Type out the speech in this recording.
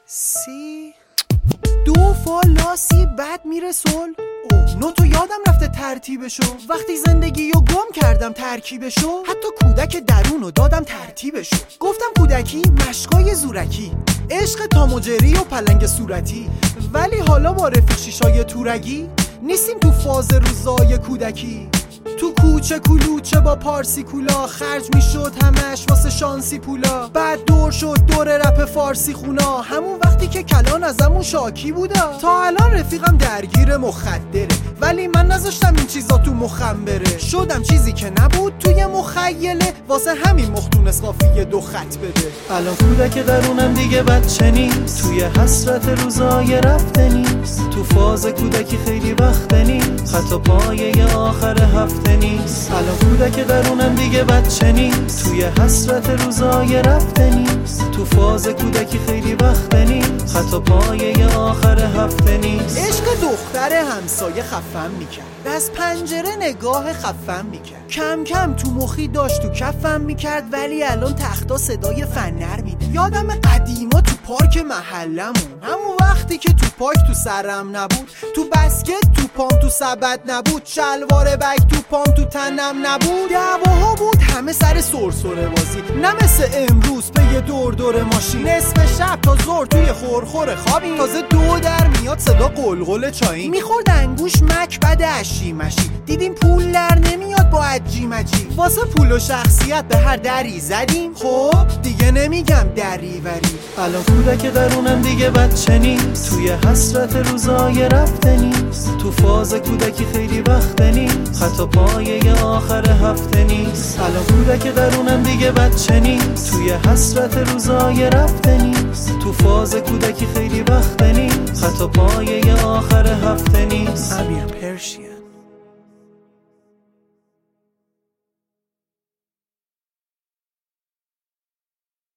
سی دو فا لا سی بعد میره سل. نوتو یادم رفته ترتیبشو، وقتی زندگیو گم کردم ترکیبشو، حتی کودک درونو دادم ترتیبشو. گفتم کودکی مشقای زورکی، عشق تاموجری و پلنگ صورتی، ولی حالا با رفیق شیشای تورگی نیستیم تو فاز روزای کودکی. تو کوچه کلوچه با پارسی کولا، خرج میشد همش واسه شانسی پولا. بعد دور شد دور رپ فارسی خونا، همون وقتی که کلان ازمون شاکی بودا. تا الان رفیقم درگیر مخدره، ولی من نذاشتم این چیزا تو مخم بره. شدم چیزی که نبود توی مخیله، واسه همین مختونست قافیه دو خط بده. الان کودک درونم دیگه بچه نیست، توی حسرت روزای رفته نیست. تو فاز کودکی خیلی وقته نیست، حتی پایه آخر هفته نیست. الان کودک درونم دیگه بچه نیست، توی حسرت روزای رفته نیست. تو فاز کودکی خیلی وقته نیست، حتی پایه آخر هفته نیست. عشق دختر همسایه خفم میکرد، از پنجره نگاه خفم میکرد. کم کم تو مخی داشت تو کفم میکرد، ولی الان تختا صدای فنر میده. یادم قدیما تو پارک محلمون، همون وقتی که تو پاک تو سرم نبود، تو بسکت تو پام تو سبد نبود، شلوار بک تو پام تو تنم نبود. دعواها بود همه سر سرسره بازی، نه مثل امروز به یه دور دور ماشین. نصف شب تا ظهر توی خورخور خوابی، تازه دو در میاد صدا قلقل چایی. میخورد انگوش مک بعد اشی مشی، دیدیم پول در نمیاد با عجی مجی. واسه پول و شخصیت به هر دری زدیم، خب دیگه نمیگم دری وری. الان کودک درونم دیگه بچه نیست، توی حسرت روزای رفته نیست. تو فاز کودکی خیلی وقته نیست، حتی پایه آخر هفته نیست. الان کودک درونم دیگه بچه نیست، توی حسرت روزای رفته نیست. تو فاز کودکی خیلی وقته نیست، حتی پایه آخر هفته نیست. امیر پرشین.